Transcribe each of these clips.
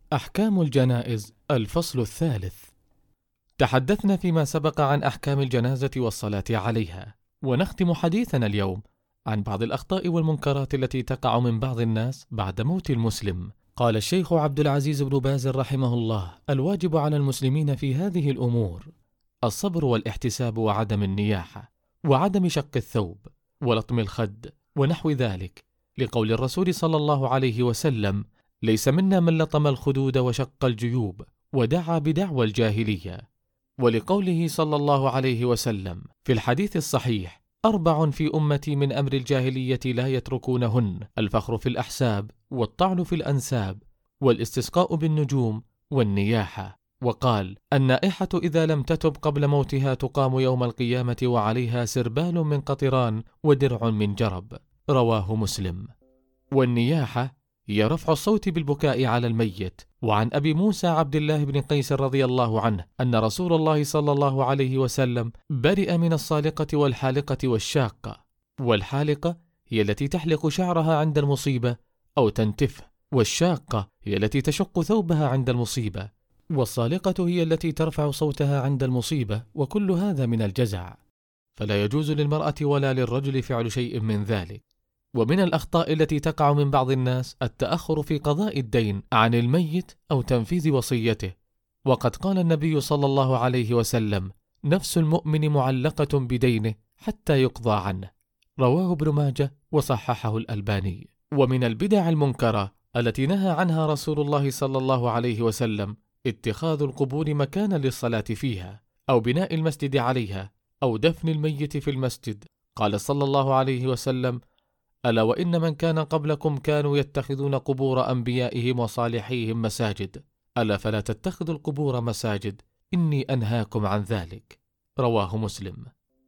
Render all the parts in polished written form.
أحكام الجنائز الفصل الثالث. تحدثنا فيما سبق عن أحكام الجنازة والصلاة عليها، ونختم حديثنا اليوم عن بعض الأخطاء والمنكرات التي تقع من بعض الناس بعد موت المسلم. قال الشيخ عبد العزيز بن باز رحمه الله: الواجب على المسلمين في هذه الأمور الصبر والاحتساب وعدم النياحة وعدم شق الثوب ولطم الخد ونحو ذلك، لقول الرسول صلى الله عليه وسلم: ليس منا من لطم الخدود وشق الجيوب ودعا بدعوى الجاهلية. ولقوله صلى الله عليه وسلم في الحديث الصحيح: 4 في أمتي من أمر الجاهلية لا يتركونهن: الفخر في الأحساب والطعن في الأنساب والاستسقاء بالنجوم والنياحة. وقال: النائحة إذا لم تتب قبل موتها تقام يوم القيامة وعليها سربال من قطران ودرع من جرب. رواه مسلم. والنياحة هي رفع الصوت بالبكاء على الميت. وعن أبي موسى عبد الله بن قيس رضي الله عنه أن رسول الله صلى الله عليه وسلم برئ من الصالقة والحالقة والشاقة. والحالقة هي التي تحلق شعرها عند المصيبة أو تنتفه، والشاقة هي التي تشق ثوبها عند المصيبة، والصالقة هي التي ترفع صوتها عند المصيبة، وكل هذا من الجزع، فلا يجوز للمرأة ولا للرجل فعل شيء من ذلك. ومن الأخطاء التي تقع من بعض الناس التأخر في قضاء الدين عن الميت أو تنفيذ وصيته، وقد قال النبي صلى الله عليه وسلم: نفس المؤمن معلقة بدينه حتى يقضى عنه. رواه ابن ماجه وصححه الألباني. ومن البدع المنكرة التي نهى عنها رسول الله صلى الله عليه وسلم اتخاذ القبور مكانا للصلاة فيها، أو بناء المسجد عليها، أو دفن الميت في المسجد. قال صلى الله عليه وسلم: ألا وإن من كان قبلكم كانوا يتخذون قبور أنبيائهم وصالحيهم مساجد، ألا فلا تتخذوا القبور مساجد، إني أنهاكم عن ذلك. رواه مسلم.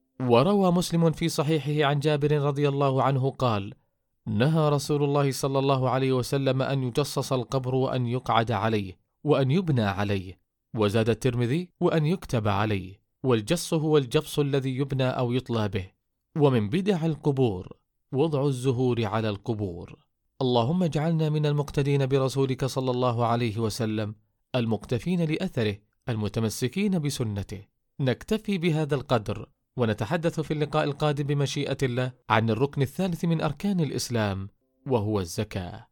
وروى مسلم في صحيحه عن جابر رضي الله عنه قال: نهى رسول الله صلى الله عليه وسلم أن يجصص القبر وأن يقعد عليه وأن يبنى عليه. وزاد الترمذي: وأن يكتب عليه. والجص هو الجبص الذي يبنى أو يطلى به. ومن بدع القبور وضع الزهور على القبور. اللهم اجعلنا من المقتدين برسولك صلى الله عليه وسلم، المقتفين لأثره، المتمسكين بسنته. نكتفي بهذا القدر، ونتحدث في اللقاء القادم بمشيئة الله عن الركن الثالث من أركان الإسلام، وهو الزكاة.